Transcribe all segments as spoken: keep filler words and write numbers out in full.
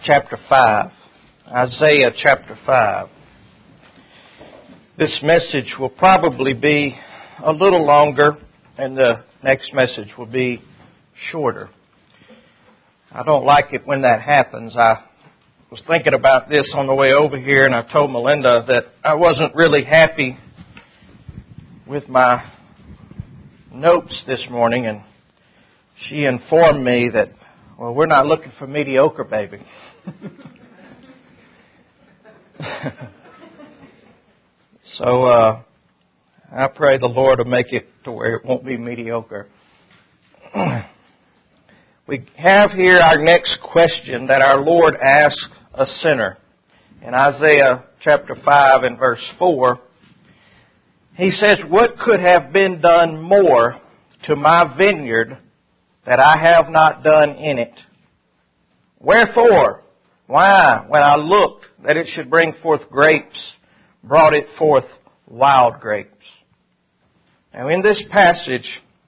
chapter five. Isaiah chapter five. This message will probably be a little longer, and the next message will be shorter. I don't like it when that happens. I was thinking about this on the way over here, and I told Melinda that I wasn't really happy with my notes this morning, and she informed me that, well, we're not looking for mediocre, baby. so uh, I pray the Lord will make it to where it won't be mediocre. We have here our next question that our Lord asked a sinner. In Isaiah chapter five and verse four, He says, "What could have been done more to my vineyard that I have not done in it? Wherefore, why, when I looked that it should bring forth grapes, brought it forth wild grapes?" Now in this passage,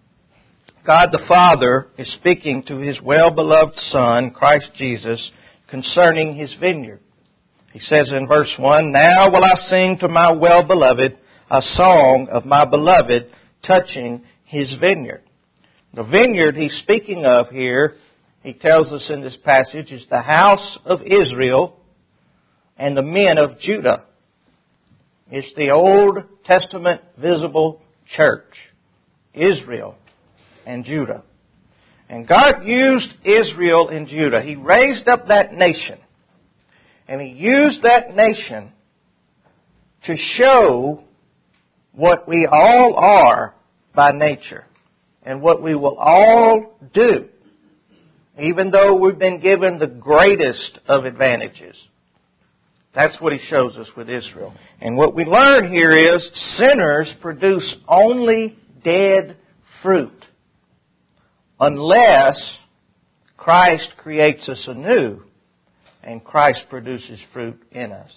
God the Father is speaking to His well-beloved Son, Christ Jesus, concerning His vineyard. He says in verse one, "Now will I sing to my well-beloved a song of my beloved touching His vineyard." The vineyard He's speaking of here, He tells us in this passage, is the house of Israel and the men of Judah. It's the Old Testament visible church, Israel and Judah. And God used Israel and Judah. He raised up that nation. And He used that nation to show what we all are by nature and what we will all do, even though we've been given the greatest of advantages. That's what He shows us with Israel. And what we learn here is sinners produce only dead fruit unless Christ creates us anew and Christ produces fruit in us.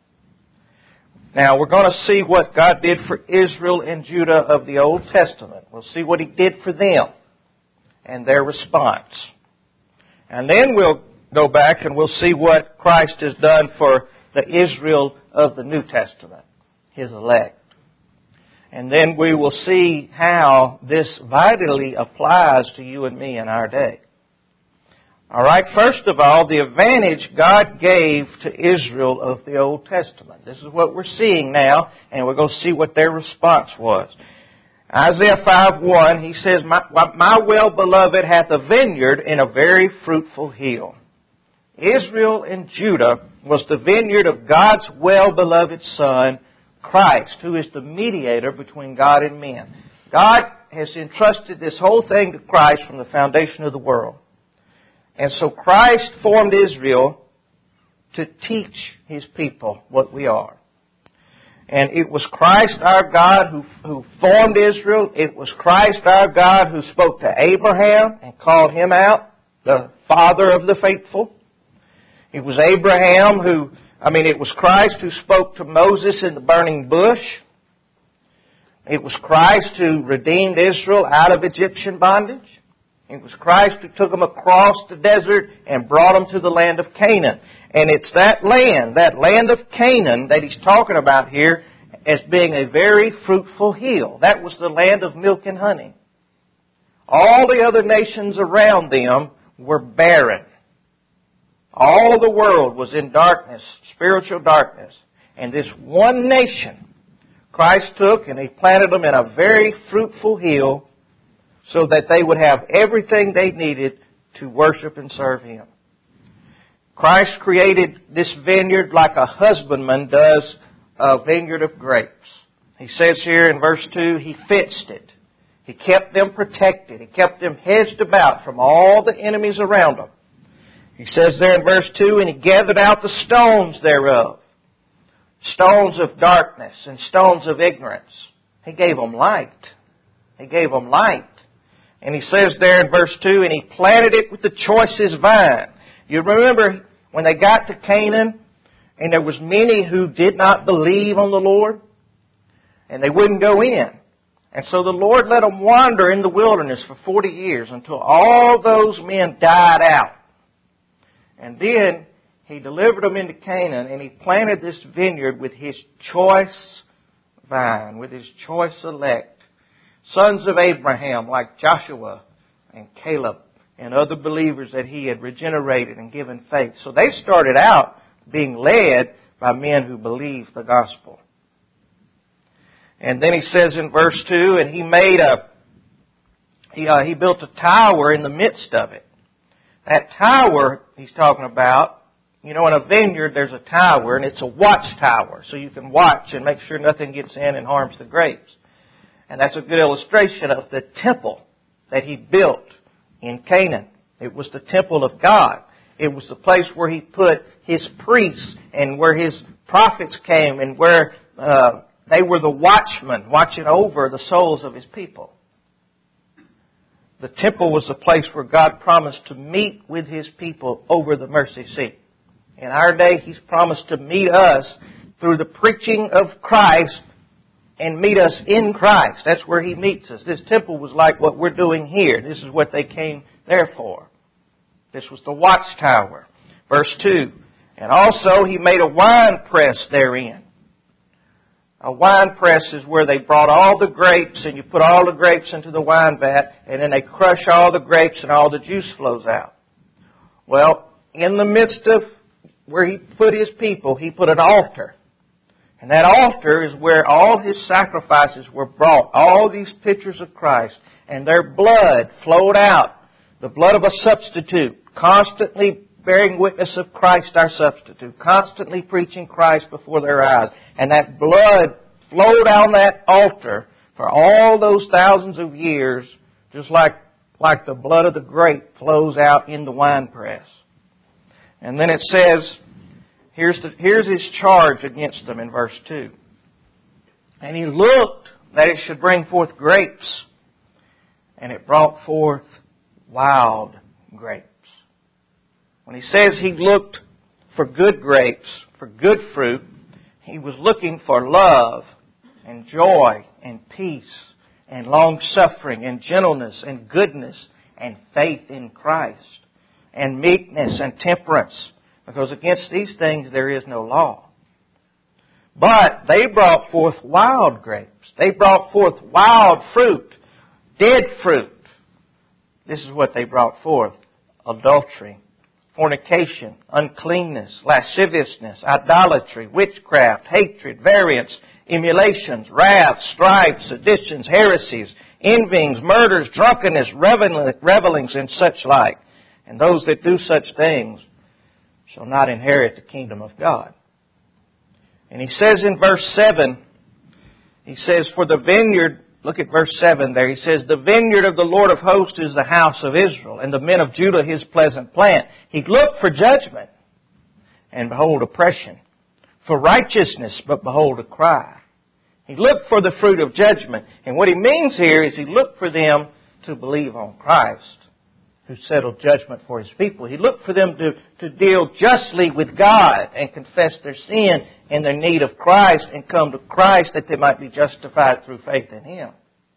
Now, we're going to see what God did for Israel and Judah of the Old Testament. We'll see what He did for them and their response. And then we'll go back and we'll see what Christ has done for the Israel of the New Testament, His elect. And then we will see how this vitally applies to you and me in our day. All right, first of all, the advantage God gave to Israel of the Old Testament. This is what we're seeing now, and we're going to see what their response was. Isaiah five one, he says, My, my well-beloved hath a vineyard in a very fruitful hill. Israel and Judah was the vineyard of God's well-beloved Son, Christ, who is the mediator between God and men. God has entrusted this whole thing to Christ from the foundation of the world. And so Christ formed Israel to teach His people what we are. And it was Christ our God who, who formed Israel. It was Christ our God who spoke to Abraham and called him out, the father of the faithful. It was Abraham who, I mean, it was Christ who spoke to Moses in the burning bush. It was Christ who redeemed Israel out of Egyptian bondage. It was Christ who took them across the desert and brought them to the land of Canaan. And it's that land, that land of Canaan, that He's talking about here as being a very fruitful hill. That was the land of milk and honey. All the other nations around them were barren. All the world was in darkness, spiritual darkness. And this one nation, Christ took and He planted them in a very fruitful hill so that they would have everything they needed to worship and serve Him. Christ created this vineyard like a husbandman does a vineyard of grapes. He says here in verse two, He fenced it. He kept them protected. He kept them hedged about from all the enemies around them. He says there in verse two, "And He gathered out the stones thereof." Stones of darkness and stones of ignorance. He gave them light. He gave them light. And He says there in verse two, "And He planted it with the choicest vine." You remember when they got to Canaan, and there was many who did not believe on the Lord, and they wouldn't go in. And so the Lord let them wander in the wilderness for forty years until all those men died out. And then He delivered them into Canaan, and He planted this vineyard with His choice vine, with His choice elect, sons of Abraham like Joshua and Caleb and other believers that He had regenerated and given faith. So they started out being led by men who believed the gospel. And then He says in verse two, and He made a, He, uh, he built a tower in the midst of it. That tower He's talking about, you know, in a vineyard there's a tower, and it's a watchtower, so you can watch and make sure nothing gets in and harms the grapes. And that's a good illustration of the temple that He built in Canaan. It was the temple of God. It was the place where He put His priests and where His prophets came and where uh, they were the watchmen watching over the souls of His people. The temple was the place where God promised to meet with His people over the mercy seat. In our day, He's promised to meet us through the preaching of Christ and meet us in Christ. That's where He meets us. This temple was like what we're doing here. This is what they came there for. This was the watchtower. Verse two. And also He made a wine press therein. A wine press is where they brought all the grapes, and you put all the grapes into the wine vat, and then they crush all the grapes and all the juice flows out. Well, in the midst of where He put His people, He put an altar. And that altar is where all His sacrifices were brought. All these pictures of Christ. And their blood flowed out. The blood of a substitute. Constantly bearing witness of Christ our substitute. Constantly preaching Christ before their eyes. And that blood flowed on that altar for all those thousands of years. Just like, like the blood of the grape flows out in the winepress. And then it says, here's, the, here's His charge against them in verse two. And He looked that it should bring forth grapes, and it brought forth wild grapes. When He says He looked for good grapes, for good fruit, He was looking for love and joy and peace and long-suffering and gentleness and goodness and faith in Christ and meekness and temperance, because against these things there is no law. But they brought forth wild grapes. They brought forth wild fruit, dead fruit. This is what they brought forth: adultery, fornication, uncleanness, lasciviousness, idolatry, witchcraft, hatred, variance, emulations, wrath, strife, seditions, heresies, envyings, murders, drunkenness, revelings, and such like. And those that do such things shall not inherit the kingdom of God. And He says in verse seven, He says, for the vineyard, look at verse seven there, He says, the vineyard of the Lord of hosts is the house of Israel, and the men of Judah His pleasant plant. He looked for judgment, and behold oppression, for righteousness, but behold a cry. He looked for the fruit of judgment. And what He means here is He looked for them to believe on Christ, who settled judgment for His people. He looked for them to, to deal justly with God and confess their sin and their need of Christ and come to Christ that they might be justified through faith in Him.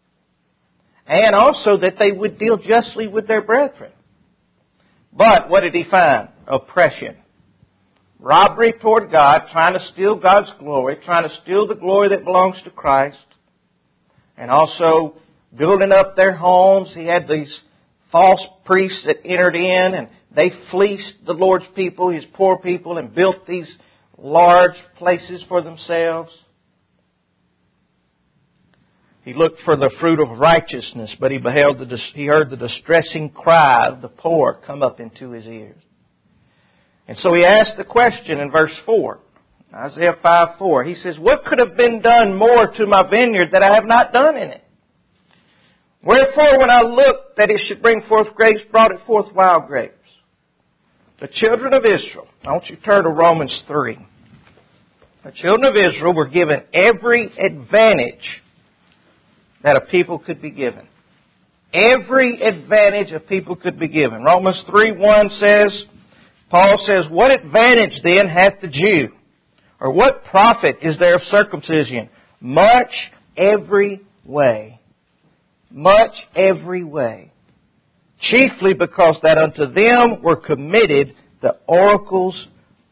And also that they would deal justly with their brethren. But what did He find? Oppression. Robbery toward God, trying to steal God's glory, trying to steal the glory that belongs to Christ. And also building up their homes. He had these false priests that entered in, and they fleeced the Lord's people, His poor people, and built these large places for themselves. He looked for the fruit of righteousness, but he beheld the he heard the distressing cry of the poor come up into his ears. And so he asked the question in verse four, Isaiah five four. He says, what could have been done more to my vineyard that I have not done in it? Wherefore, when I looked that it should bring forth grapes, brought it forth wild grapes. The children of Israel, I want you to turn to Romans three. The children of Israel were given every advantage that a people could be given. Every advantage a people could be given. Romans three one says, Paul says, what advantage then hath the Jew? Or what profit is there of circumcision? Much every way. Much every way. Chiefly because that unto them were committed the oracles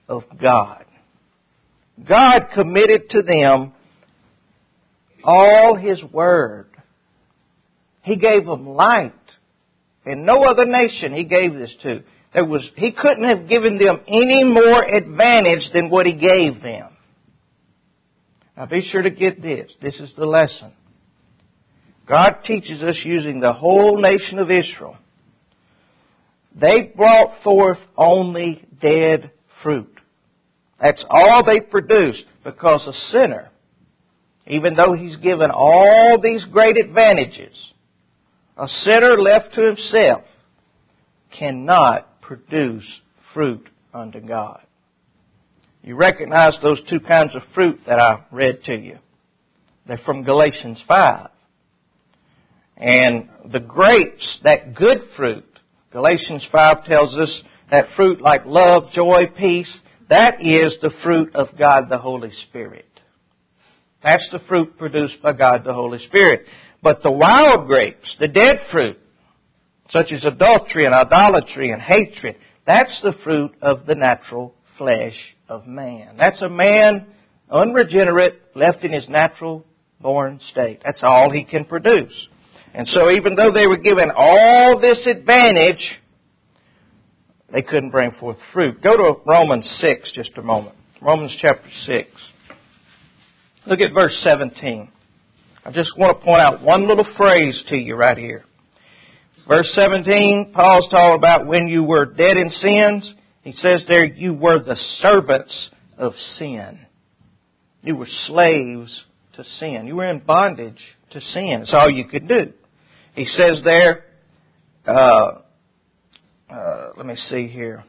of God. God committed to them all His Word. He gave them light. And no other nation He gave this to. There was, He couldn't have given them any more advantage than what He gave them. Now be sure to get this. This is the lesson. God teaches us using the whole nation of Israel. They brought forth only dead fruit. That's all they produced, because a sinner, even though he's given all these great advantages, a sinner left to himself cannot produce fruit unto God. You recognize those two kinds of fruit that I read to you. They're from Galatians five. And the grapes, that good fruit, Galatians five tells us that fruit like love, joy, peace, that is the fruit of God the Holy Spirit. That's the fruit produced by God the Holy Spirit. But the wild grapes, the dead fruit, such as adultery and idolatry and hatred, that's the fruit of the natural flesh of man. That's a man unregenerate, left in his natural born state. That's all he can produce. And so even though they were given all this advantage, they couldn't bring forth fruit. Go to Romans six just a moment. Romans chapter six. Look at verse seventeen. I just want to point out one little phrase to you right here. Verse seventeen, Paul's talking about when you were dead in sins. He says there, you were the servants of sin. You were slaves to sin. You were in bondage to sin. That's all you could do. He says there, uh, uh, let me see here.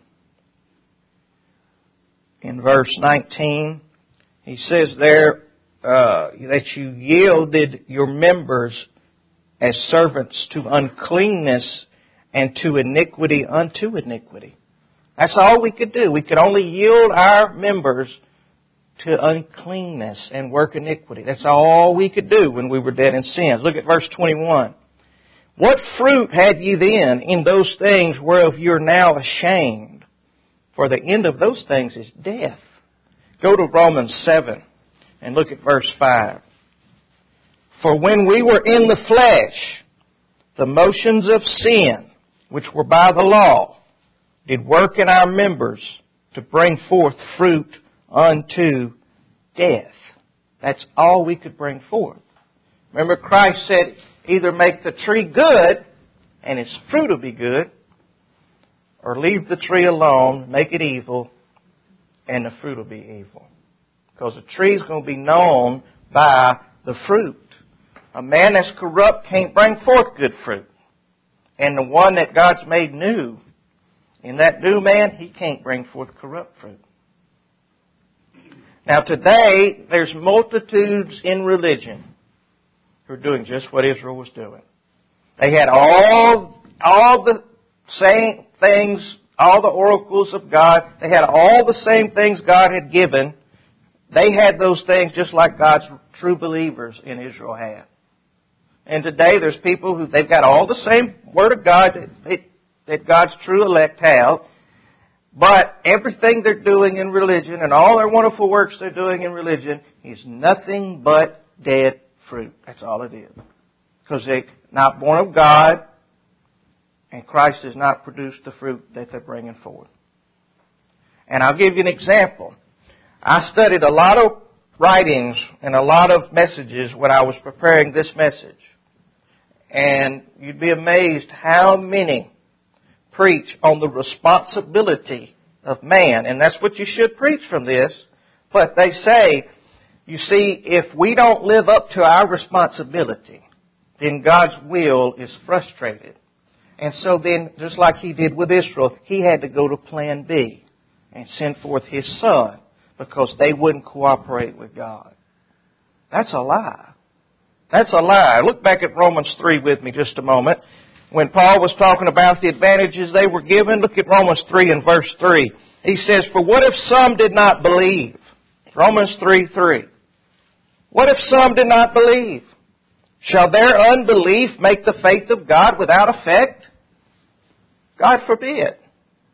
In verse nineteen, he says there uh, that you yielded your members as servants to uncleanness and to iniquity unto iniquity. That's all we could do. We could only yield our members to uncleanness and work iniquity. That's all we could do when we were dead in sins. Look at verse twenty-one. What fruit had ye then in those things whereof you are now ashamed? For the end of those things is death. Go to Romans seven and look at verse five. For when we were in the flesh, the motions of sin, which were by the law, did work in our members to bring forth fruit unto death. That's all we could bring forth. Remember, Christ said, either make the tree good and its fruit will be good, or leave the tree alone, make it evil, and the fruit will be evil. Because the tree is going to be known by the fruit. A man that's corrupt can't bring forth good fruit. And the one that God's made new, in that new man, he can't bring forth corrupt fruit. Now today, there's multitudes in religion who are doing just what Israel was doing. They had all, all the same things, all the oracles of God. They had all the same things God had given. They had those things just like God's true believers in Israel had. And today there's people who, they've got all the same Word of God that, that God's true elect have. But everything they're doing in religion and all their wonderful works they're doing in religion is nothing but dead fruit. That's all it is. Because they're not born of God, and Christ has not produced the fruit that they're bringing forth. And I'll give you an example. I studied a lot of writings and a lot of messages when I was preparing this message. And you'd be amazed how many preach on the responsibility of man. And that's what you should preach from this. But they say, you see, if we don't live up to our responsibility, then God's will is frustrated. And so then, just like He did with Israel, He had to go to plan B and send forth His Son because they wouldn't cooperate with God. That's a lie. That's a lie. Look back at Romans three with me just a moment. When Paul was talking about the advantages they were given, look at Romans three and verse three. He says, for what if some did not believe? Romans three three. What if some did not believe? Shall their unbelief make the faith of God without effect? God forbid.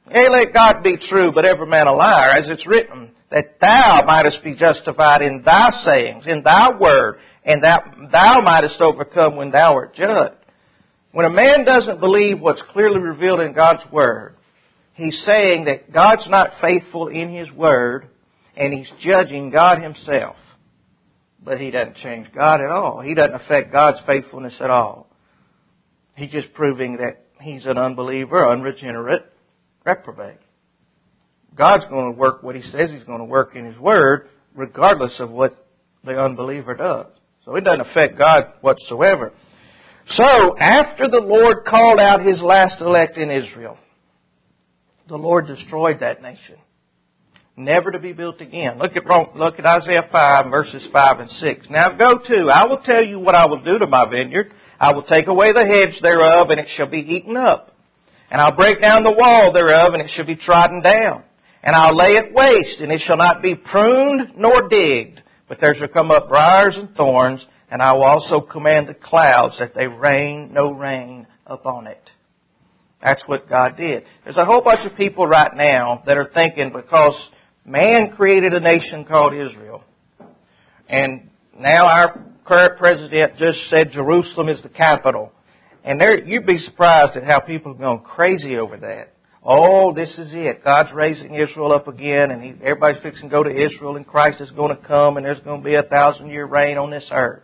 Yea, let God be true, but every man a liar, as it's written, that thou mightest be justified in thy sayings, in thy word, and that thou mightest overcome when thou art judged. When a man doesn't believe what's clearly revealed in God's word, he's saying that God's not faithful in His word, and he's judging God Himself. But he doesn't change God at all. He doesn't affect God's faithfulness at all. He's just proving that he's an unbeliever, unregenerate, reprobate. God's going to work what He says He's going to work in His word, regardless of what the unbeliever does. So it doesn't affect God whatsoever. So, after the Lord called out His last elect in Israel, the Lord destroyed that nation, never to be built again. Look at look at Isaiah five, verses five and six. Now go to, I will tell you what I will do to my vineyard. I will take away the hedge thereof, and it shall be eaten up. And I'll break down the wall thereof, and it shall be trodden down. And I'll lay it waste, and it shall not be pruned nor digged. But there shall come up briars and thorns, and I will also command the clouds that they rain no rain upon it. That's what God did. There's a whole bunch of people right now that are thinking because man created a nation called Israel, and now our current president just said Jerusalem is the capital. And there, you'd be surprised at how people have gone crazy over that. Oh, this is it. God's raising Israel up again, and he, everybody's fixing to go to Israel, and Christ is going to come, and there's going to be a thousand-year reign on this earth.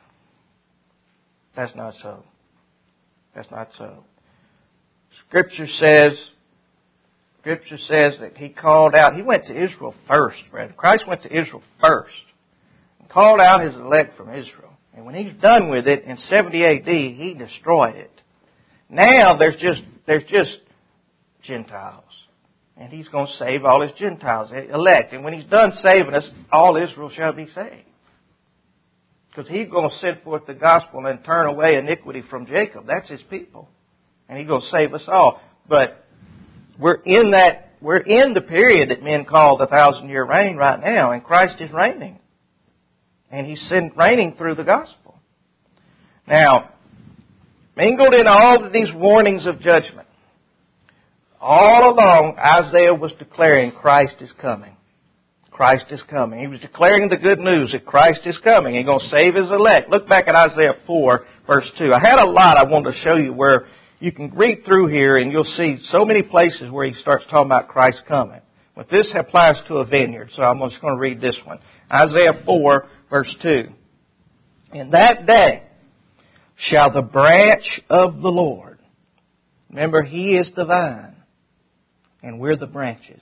That's not so. That's not so. Scripture says, Scripture says that He called out. He went to Israel first, brother. Christ went to Israel first. And called out His elect from Israel. And when He's done with it, in seventy A D, He destroyed it. Now there's just, there's just Gentiles. And He's going to save all His Gentiles, elect. And when He's done saving us, all Israel shall be saved. Because He's going to send forth the gospel and turn away iniquity from Jacob. That's His people. And He's going to save us all. But we're in that, we're in the period that men call the thousand year reign right now. And Christ is reigning. And He's reigning through the gospel. Now, mingled in all of these warnings of judgment, all along Isaiah was declaring Christ is coming. Christ is coming. He was declaring the good news that Christ is coming. He's going to save His elect. Look back at Isaiah four, verse two. I had a lot I wanted to show you where you can read through here and you'll see so many places where He starts talking about Christ coming. But this applies to a vineyard, so I'm just going to read this one. Isaiah four, verse two. In that day shall the branch of the Lord, remember He is the vine, and we're the branches.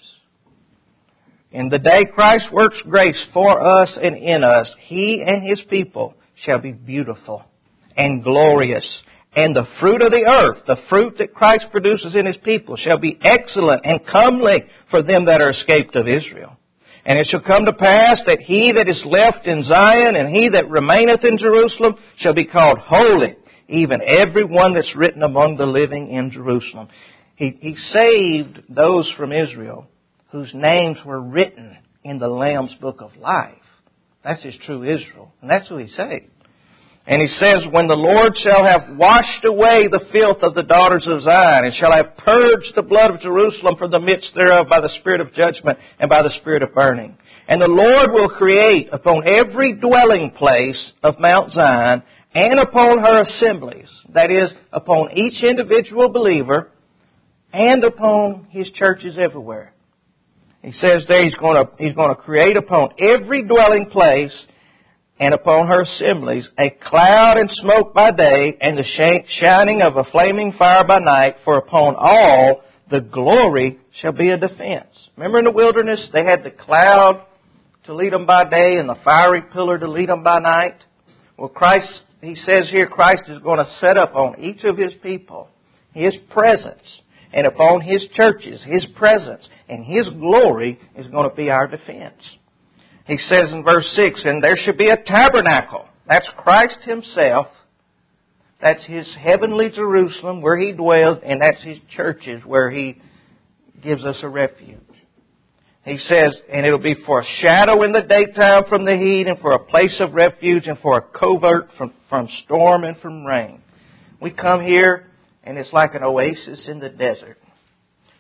In the day Christ works grace for us and in us, He and His people shall be beautiful and glorious. And the fruit of the earth, the fruit that Christ produces in His people, shall be excellent and comely for them that are escaped of Israel. And it shall come to pass that he that is left in Zion and he that remaineth in Jerusalem shall be called holy, even every one that's written among the living in Jerusalem. He, he saved those from Israel whose names were written in the Lamb's book of life. That's His true Israel. And that's who He saved. And He says, when the Lord shall have washed away the filth of the daughters of Zion, and shall have purged the blood of Jerusalem from the midst thereof by the spirit of judgment and by the spirit of burning. And the Lord will create upon every dwelling place of Mount Zion, and upon her assemblies, that is, upon each individual believer, and upon His churches everywhere. He says there He's going to, He's going to create upon every dwelling place and upon her assemblies a cloud and smoke by day, and the shining of a flaming fire by night, for upon all the glory shall be a defense. Remember in the wilderness, they had the cloud to lead them by day and the fiery pillar to lead them by night? Well, Christ, He says here, Christ is going to set up on each of His people His presence, and upon His churches His presence, and His glory is going to be our defense. He says in verse six, and there should be a tabernacle. That's Christ Himself. That's His heavenly Jerusalem where He dwells, and that's His churches where He gives us a refuge. He says, and it'll be for a shadow in the daytime from the heat, and for a place of refuge, and for a covert from, from storm and from rain. We come here, and it's like an oasis in the desert.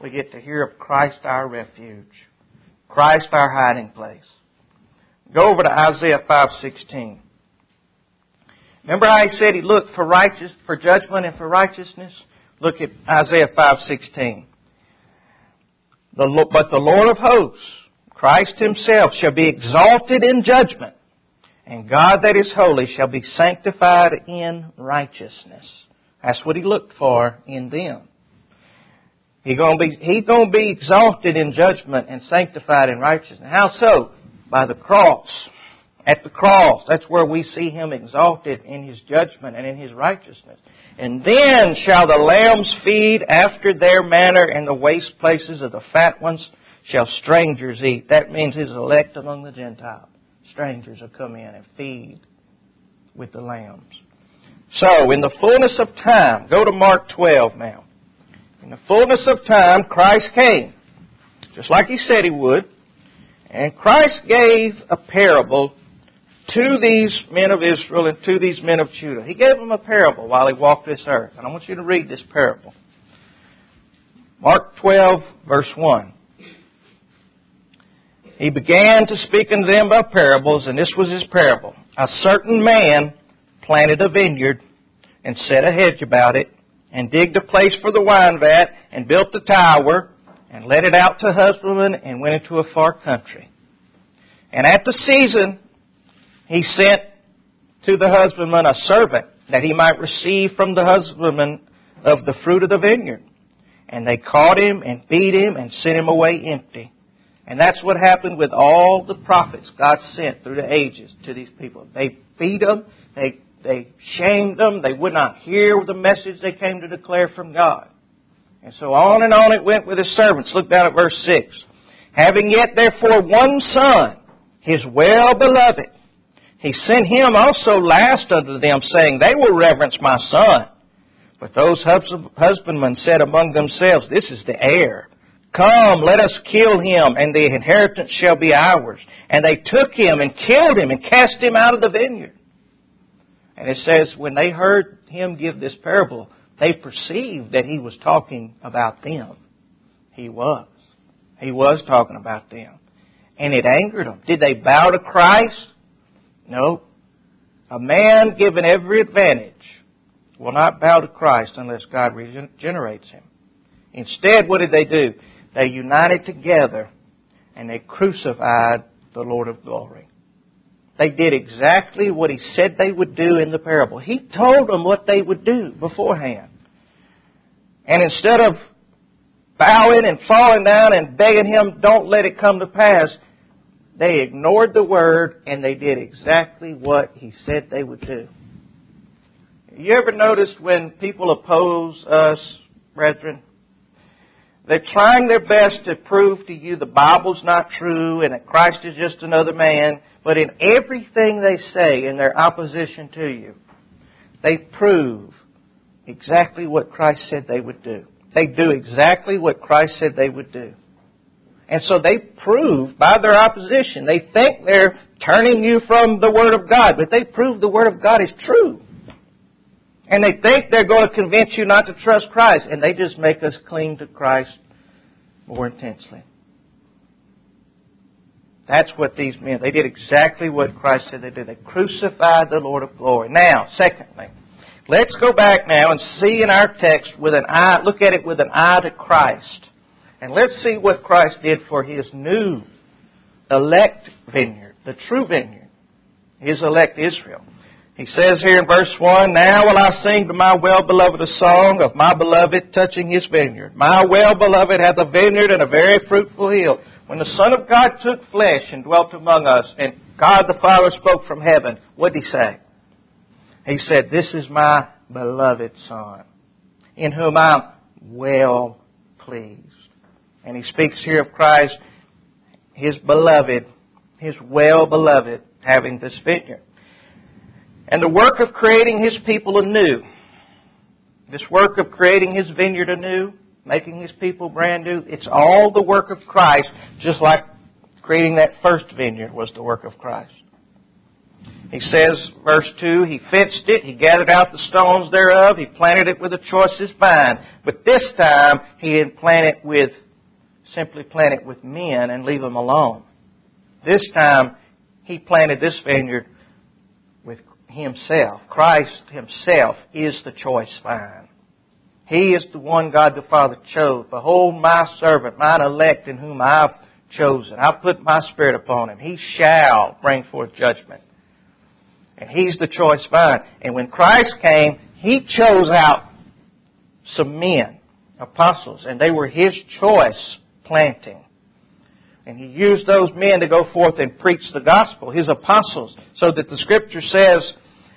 we get to hear of Christ our refuge, Christ our hiding place. Go over to Isaiah five sixteen. Remember how he said he looked for righteous, for judgment and for righteousness? Look at Isaiah five sixteen. The, but the Lord of hosts, Christ Himself, shall be exalted in judgment, and God that is holy shall be sanctified in righteousness. That's what He looked for in them. He's going to be, He's going to be exalted in judgment and sanctified in righteousness. How so? By the cross. At the cross. That's where we see Him exalted in His judgment and in His righteousness. And then shall the lambs feed after their manner, and the waste places of the fat ones shall strangers eat. That means His elect among the Gentiles. Strangers will come in and feed with the lambs. So, in the fullness of time, go to Mark twelve now. In the fullness of time, Christ came, just like He said He would. And Christ gave a parable to these men of Israel and to these men of Judah. He gave them a parable while He walked this earth. And I want you to read this parable. Mark twelve, verse one. He began to speak unto them by parables, and this was His parable. A certain man planted a vineyard and set a hedge about it, and digged a place for the wine vat, and built a tower, and let it out to husbandmen, and went into a far country. And at the season he sent to the husbandman a servant, that he might receive from the husbandman of the fruit of the vineyard. And they caught him, and beat him, and sent him away empty. And that's what happened with all the prophets God sent through the ages to these people. They beat them, they, they shamed them, they would not hear the message they came to declare from God. And so on and on it went with His servants. Look down at verse six. Having yet therefore one son, His well-beloved, He sent him also last unto them, saying, They will reverence my son. But those husbandmen said among themselves, This is the heir. Come, let us kill him, and the inheritance shall be ours. And they took him and killed him and cast him out of the vineyard. And it says, when they heard him give this parable, they perceived that he was talking about them. He was. He was talking about them. And it angered them. Did they bow to Christ? No. A man given every advantage will not bow to Christ unless God regenerates him. Instead, what did they do? They united together and they crucified the Lord of glory. They did exactly what He said they would do in the parable. He told them what they would do beforehand. And instead of bowing and falling down and begging Him, don't let it come to pass, they ignored the Word and they did exactly what He said they would do. You ever noticed when people oppose us, brethren, they're trying their best to prove to you the Bible's not true and that Christ is just another man. But in everything they say in their opposition to you, they prove exactly what Christ said they would do. They do exactly what Christ said they would do. And so they prove by their opposition, they think they're turning you from the Word of God, but they prove the Word of God is true. And they think they're going to convince you not to trust Christ. And they just make us cling to Christ more intensely. That's what these men, they did exactly what Christ said they did. They crucified the Lord of glory. Now, secondly, let's go back now and see in our text with an eye, look at it with an eye to Christ. And let's see what Christ did for His new elect vineyard, the true vineyard, His elect Israel. He says here in verse one, Now will I sing to my well-beloved a song of my beloved touching His vineyard. My well-beloved hath a vineyard and a very fruitful hill. When the Son of God took flesh and dwelt among us, and God the Father spoke from heaven, what did He say? He said, This is my beloved Son, in whom I'm well pleased. And He speaks here of Christ, His beloved, His well-beloved, having this vineyard. And the work of creating His people anew, this work of creating His vineyard anew, making His people brand new, it's all the work of Christ, just like creating that first vineyard was the work of Christ. He says, verse two, He fenced it, He gathered out the stones thereof, He planted it with the choicest vine. But this time, He didn't plant it with, simply plant it with men and leave them alone. This time, He planted this vineyard with Himself. Christ Himself is the choice vine. He is the one God the Father chose. Behold my servant, mine elect, in whom I have chosen. I put my Spirit upon him. He shall bring forth judgment. And He's the choice vine. And when Christ came, He chose out some men, apostles, and they were His choice planting. And He used those men to go forth and preach the gospel, His apostles, so that the Scripture says,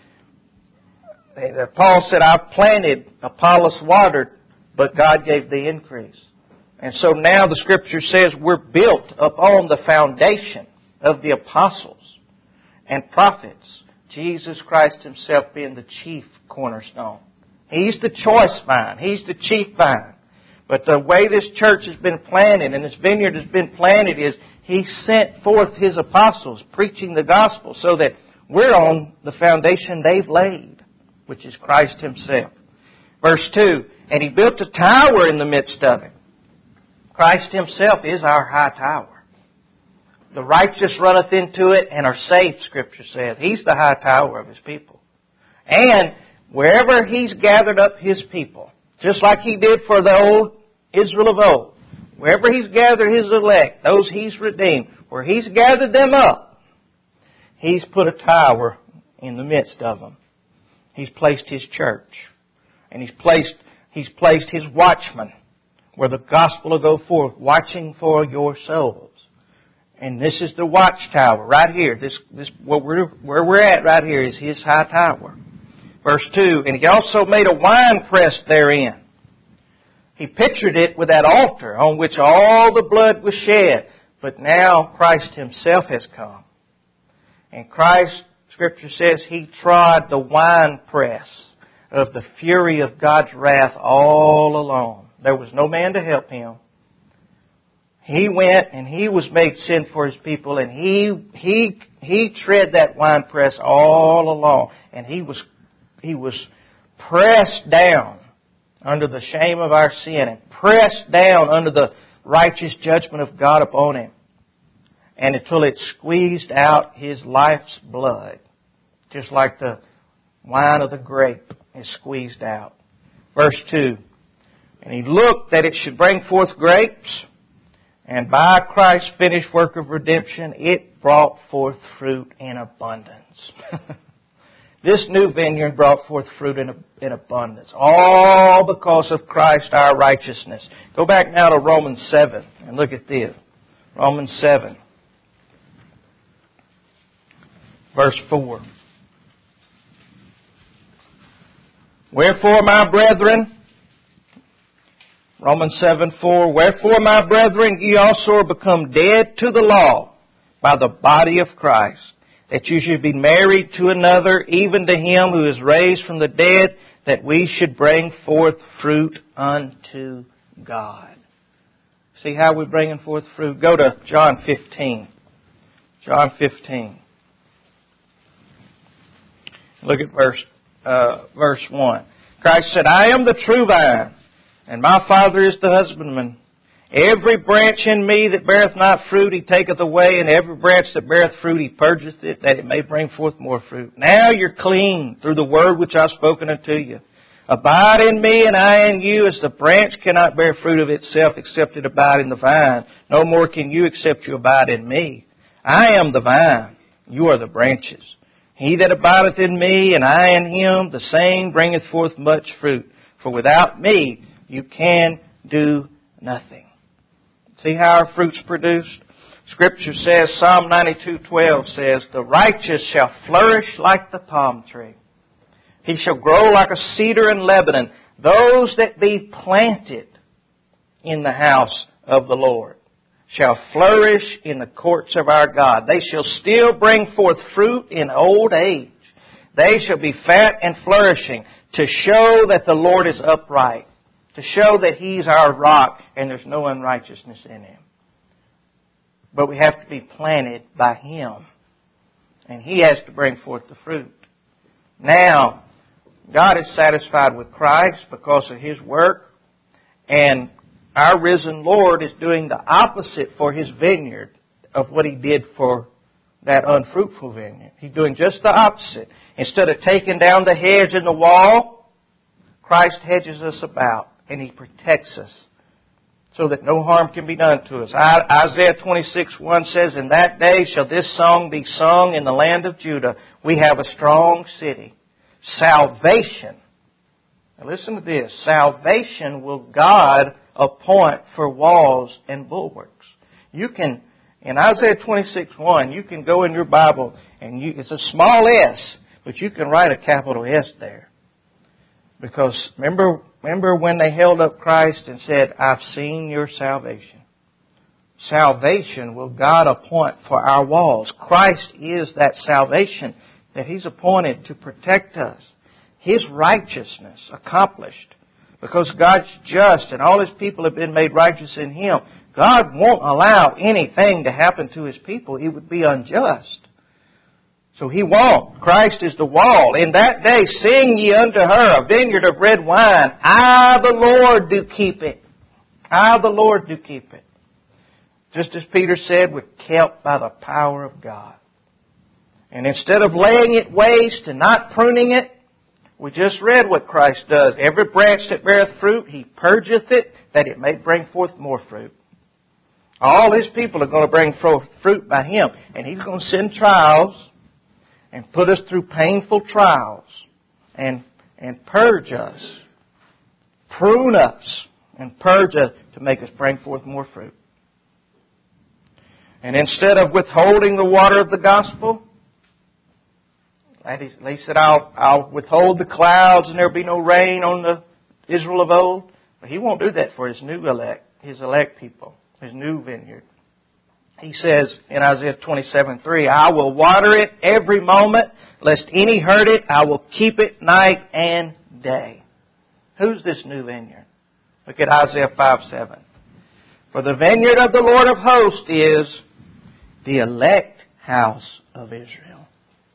that Paul said, I planted, Apollos watered, but God gave the increase. And so now the Scripture says we're built upon the foundation of the apostles and prophets, Jesus Christ Himself being the chief cornerstone. He's the choice vine. He's the chief vine. But the way this church has been planted and this vineyard has been planted is He sent forth His apostles preaching the gospel so that we're on the foundation they've laid, which is Christ Himself. Verse two, and He built a tower in the midst of it. Christ Himself is our high tower. The righteous runneth into it and are saved, Scripture says. He's the high tower of His people. And wherever He's gathered up His people, just like He did for the old Israel of old, wherever He's gathered His elect, those He's redeemed, where He's gathered them up, He's put a tower in the midst of them. He's placed His church. And He's placed, He's placed His watchmen where the gospel will go forth, watching for your souls. And this is the watchtower right here. This, this, what we're, where we're at right here is His high tower. Verse two, and He also made a wine press therein. He pictured it with that altar on which all the blood was shed. But now Christ Himself has come. And Christ, Scripture says, He trod the wine press of the fury of God's wrath all alone. There was no man to help Him. He went and He was made sin for His people, and He He He tread that winepress all along. And He was He was pressed down under the shame of our sin, and pressed down under the righteous judgment of God upon Him. And until it squeezed out His life's blood, just like the wine of the grape is squeezed out. Verse two, and He looked that it should bring forth grapes, and by Christ's finished work of redemption, it brought forth fruit in abundance. This new vineyard brought forth fruit in, in abundance. All because of Christ our righteousness. Go back now to Romans seven and look at this. Romans seven. Verse four. Wherefore, my brethren, Romans seven four, wherefore, my brethren, ye also are become dead to the law by the body of Christ, that you should be married to another, even to Him who is raised from the dead, that we should bring forth fruit unto God. See how we're bringing forth fruit? Go to John fifteen. John fifteen. Look at verse uh, verse one. Christ said, I am the true vine, and my Father is the husbandman. Every branch in me that beareth not fruit, He taketh away, and every branch that beareth fruit, He purgeth it, that it may bring forth more fruit. Now you're clean through the word which I've spoken unto you. Abide in me, and I in you, as the branch cannot bear fruit of itself, except it abide in the vine. No more can you, except you abide in me. I am the vine, you are the branches. He that abideth in me, and I in him, the same bringeth forth much fruit. For without me, you can do nothing. See how our fruit's produced? Scripture says, Psalm ninety-two twelve says, the righteous shall flourish like the palm tree. He shall grow like a cedar in Lebanon. Those that be planted in the house of the Lord shall flourish in the courts of our God. They shall still bring forth fruit in old age. They shall be fat and flourishing, to show that the Lord is upright, to show that He's our rock and there's no unrighteousness in Him. But we have to be planted by Him. And He has to bring forth the fruit. Now, God is satisfied with Christ because of His work. And our risen Lord is doing the opposite for His vineyard of what He did for that unfruitful vineyard. He's doing just the opposite. Instead of taking down the hedge and the wall, Christ hedges us about and He protects us so that no harm can be done to us. Isaiah twenty-six one says, "In that day shall this song be sung in the land of Judah. We have a strong city. Salvation." Now listen to this. Salvation will God appoint for walls and bulwarks. You can, in Isaiah twenty-six one, you can go in your Bible and you, it's a small s, but you can write a capital S there. Because remember, remember when they held up Christ and said, "I've seen your salvation." Salvation will God appoint for our walls. Christ is that salvation that He's appointed to protect us. His righteousness accomplished. Because God's just and all His people have been made righteous in Him. God won't allow anything to happen to His people. It would be unjust. So He won't. Christ is the wall. In that day, sing ye unto her a vineyard of red wine. I, the Lord, do keep it. I, the Lord, do keep it. Just as Peter said, we're kept by the power of God. And instead of laying it waste and not pruning it, we just read what Christ does. Every branch that beareth fruit, He purgeth it, that it may bring forth more fruit. All His people are going to bring forth fruit by Him. And He's going to send trials and put us through painful trials and, and purge us, prune us, and purge us to make us bring forth more fruit. And instead of withholding the water of the gospel, He said, I'll, I'll withhold the clouds and there'll be no rain on the Israel of old. But He won't do that for His new elect, His elect people, His new vineyard. He says in Isaiah twenty-seven three, "I will water it every moment, lest any hurt it. I will keep it night and day." Who's this new vineyard? Look at Isaiah five seven. "For the vineyard of the Lord of hosts is the elect house of Israel,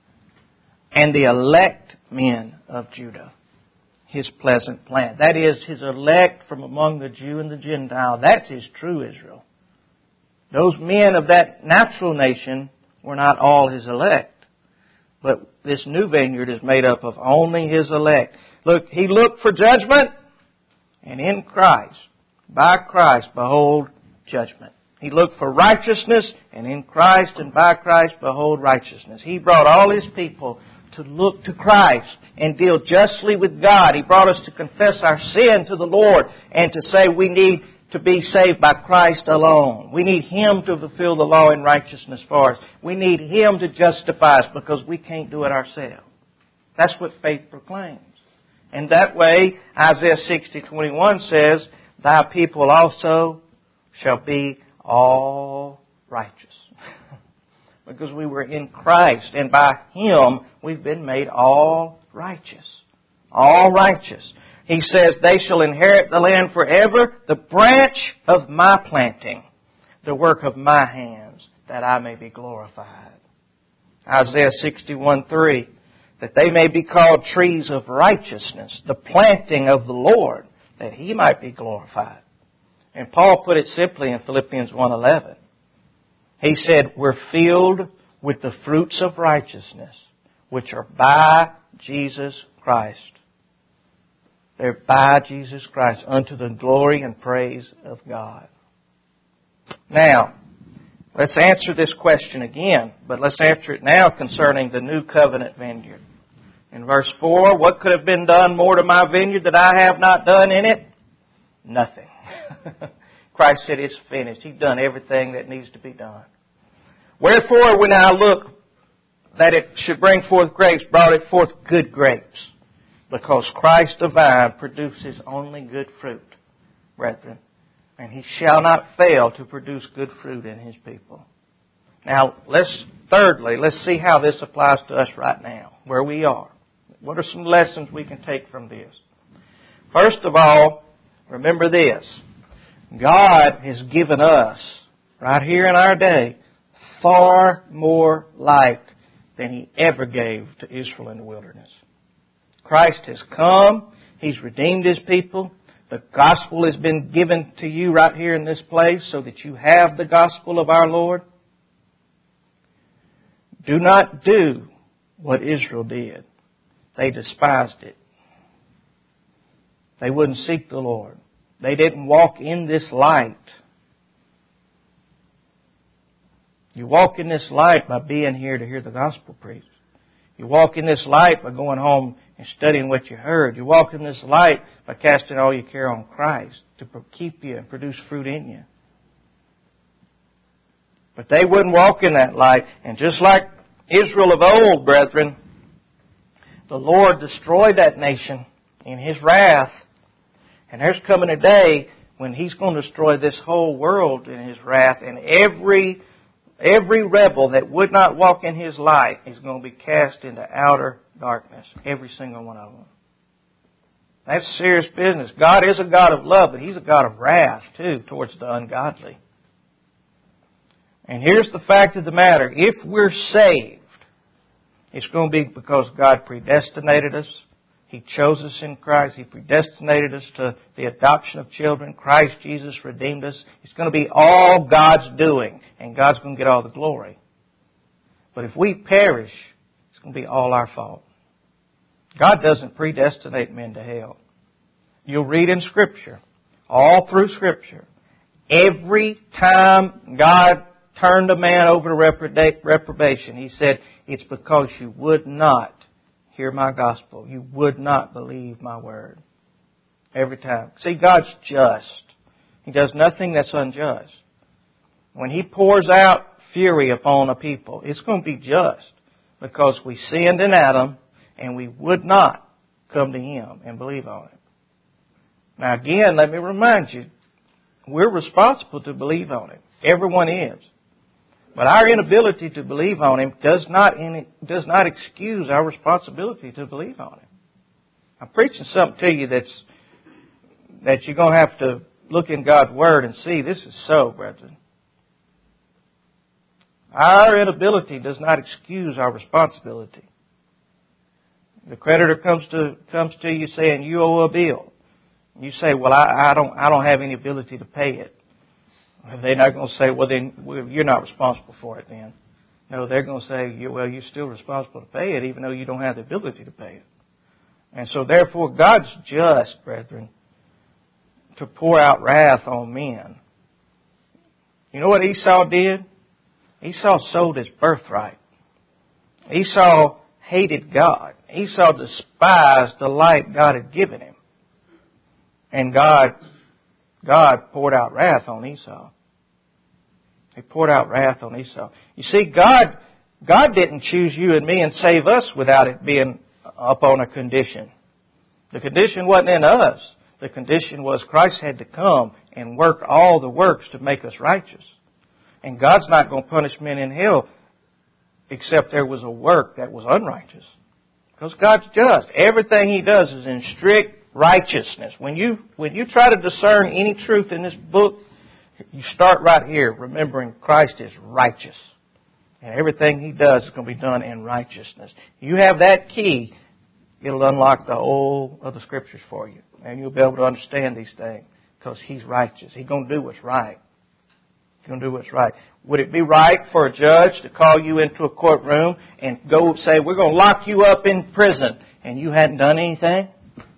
and the elect men of Judah, His pleasant plant." That is, His elect from among the Jew and the Gentile. That's His true Israel. Those men of that natural nation were not all His elect. But this new vineyard is made up of only His elect. Look, He looked for judgment, and in Christ, by Christ, behold, judgment. He looked for righteousness, and in Christ and by Christ, behold, righteousness. He brought all His people to look to Christ and deal justly with God. He brought us to confess our sin to the Lord and to say we need to be saved by Christ alone. We need Him to fulfill the law in righteousness for us. We need Him to justify us because we can't do it ourselves. That's what faith proclaims. And that way, Isaiah sixty twenty-one says, "Thy people also shall be all righteous." Because we were in Christ, and by Him we've been made all righteous. All righteous. He says, "They shall inherit the land forever, the branch of my planting, the work of my hands, that I may be glorified." Isaiah sixty-one three, "That they may be called trees of righteousness, the planting of the Lord, that He might be glorified." And Paul put it simply in Philippians one eleven. He said, "We're filled with the fruits of righteousness, which are by Jesus Christ." They're by Jesus Christ, unto the glory and praise of God. Now, let's answer this question again, but let's answer it now concerning the new covenant vineyard. In verse four, "What could have been done more to my vineyard that I have not done in it?" Nothing. Christ said it's finished. He's done everything that needs to be done. "Wherefore, when I look that it should bring forth grapes, brought it forth good grapes. Because Christ the vine produces only good fruit, brethren. And He shall not fail to produce good fruit in His people." Now, let's, thirdly, let's see how this applies to us right now, where we are. What are some lessons we can take from this? First of all, remember this. God has given us, right here in our day, far more light than He ever gave to Israel in the wilderness. Christ has come. He's redeemed His people. The gospel has been given to you right here in this place so that you have the gospel of our Lord. Do not do what Israel did. They despised it. They wouldn't seek the Lord. They didn't walk in this light. You walk in this light by being here to hear the gospel preached. You walk in this light by going home and studying what you heard. You walk in this light by casting all your care on Christ to keep you and produce fruit in you. But they wouldn't walk in that light. And just like Israel of old, brethren, the Lord destroyed that nation in His wrath. And there's coming a day when He's going to destroy this whole world in His wrath. And every Every rebel that would not walk in His light is going to be cast into outer darkness. Every single one of them. That's serious business. God is a God of love, but He's a God of wrath, too, towards the ungodly. And here's the fact of the matter. If we're saved, it's going to be because God predestinated us. He chose us in Christ. He predestinated us to the adoption of children. Christ Jesus redeemed us. It's going to be all God's doing, and God's going to get all the glory. But if we perish, it's going to be all our fault. God doesn't predestinate men to hell. You'll read in Scripture, all through Scripture, every time God turned a man over to reprobation, He said, it's because you would not hear my gospel. You would not believe my word. Every time. See, God's just. He does nothing that's unjust. When He pours out fury upon a people, it's going to be just because we sinned in Adam and we would not come to Him and believe on Him. Now again, let me remind you, we're responsible to believe on Him. Everyone is. But our inability to believe on Him does not does not excuse our responsibility to believe on Him. I'm preaching something to you that's that you're going to have to look in God's Word and see this is so, brethren. Our inability does not excuse our responsibility. The creditor comes to comes to you saying you owe a bill. You say, well, I, I don't I don't have any ability to pay it. They're not going to say, well, then you're not responsible for it then. No, they're going to say, well, you're still responsible to pay it even though you don't have the ability to pay it. And so therefore, God's just, brethren, to pour out wrath on men. You know what Esau did? Esau sold his birthright. Esau hated God. Esau despised the light God had given him. And God God poured out wrath on Esau. He poured out wrath on Esau. You see, God, God didn't choose you and me and save us without it being upon a condition. The condition wasn't in us. The condition was Christ had to come and work all the works to make us righteous. And God's not going to punish men in hell except there was a work that was unrighteous. Because God's just. Everything He does is in strict righteousness. When you when you try to discern any truth in this book, you start right here, remembering Christ is righteous. And everything He does is going to be done in righteousness. You have that key, it'll unlock the whole of the Scriptures for you. And you'll be able to understand these things because He's righteous. He's going to do what's right. He's going to do what's right. Would it be right for a judge to call you into a courtroom and go say, we're going to lock you up in prison, and you hadn't done anything?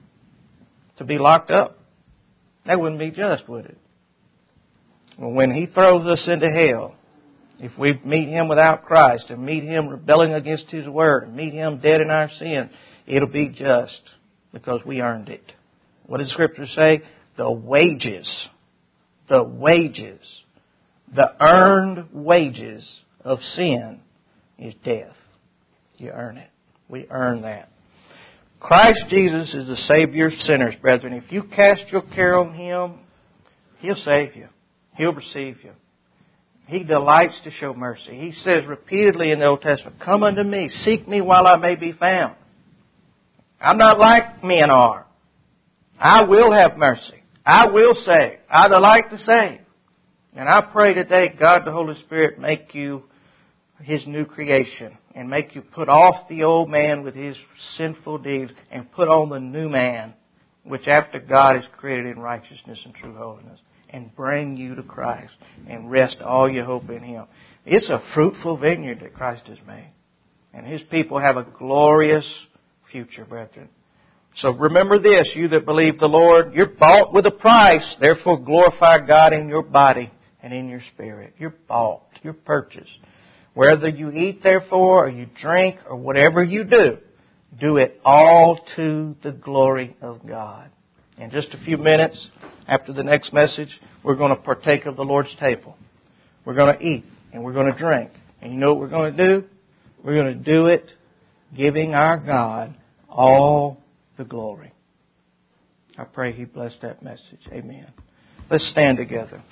To be locked up? That wouldn't be just, would it? Well, when He throws us into hell, if we meet Him without Christ and meet Him rebelling against His Word and meet Him dead in our sin, it'll be just because we earned it. What does Scripture say? The wages, the wages, the earned wages of sin is death. You earn it. We earn that. Christ Jesus is the Savior of sinners, brethren. If you cast your care on Him, He'll save you. He'll receive you. He delights to show mercy. He says repeatedly in the Old Testament, come unto me, seek me while I may be found. I'm not like men are. I will have mercy. I will save. I delight to save. And I pray today, God the Holy Spirit make you His new creation and make you put off the old man with his sinful deeds and put on the new man, which after God is created in righteousness and true holiness, and bring you to Christ and rest all your hope in Him. It's a fruitful vineyard that Christ has made. And His people have a glorious future, brethren. So remember this, you that believe the Lord, you're bought with a price. Therefore glorify God in your body and in your spirit. You're bought. You're purchased. Whether you eat, therefore, or you drink, or whatever you do, do it all to the glory of God. In just a few minutes, after the next message, we're going to partake of the Lord's table. We're going to eat and we're going to drink. And you know what we're going to do? We're going to do it giving our God all the glory. I pray He bless that message. Amen. Let's stand together.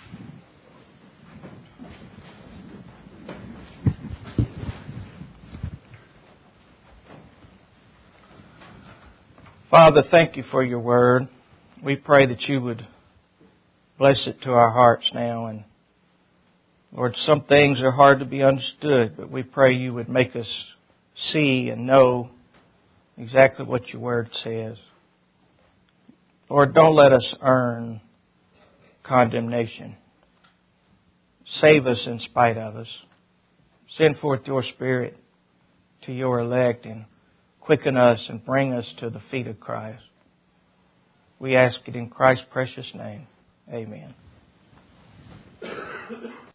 Father, thank You for Your word. We pray that You would bless it to our hearts now. And Lord, some things are hard to be understood, but we pray You would make us see and know exactly what Your word says. Lord, don't let us earn condemnation. Save us in spite of us. Send forth Your Spirit to Your elect and quicken us and bring us to the feet of Christ. We ask it in Christ's precious name. Amen.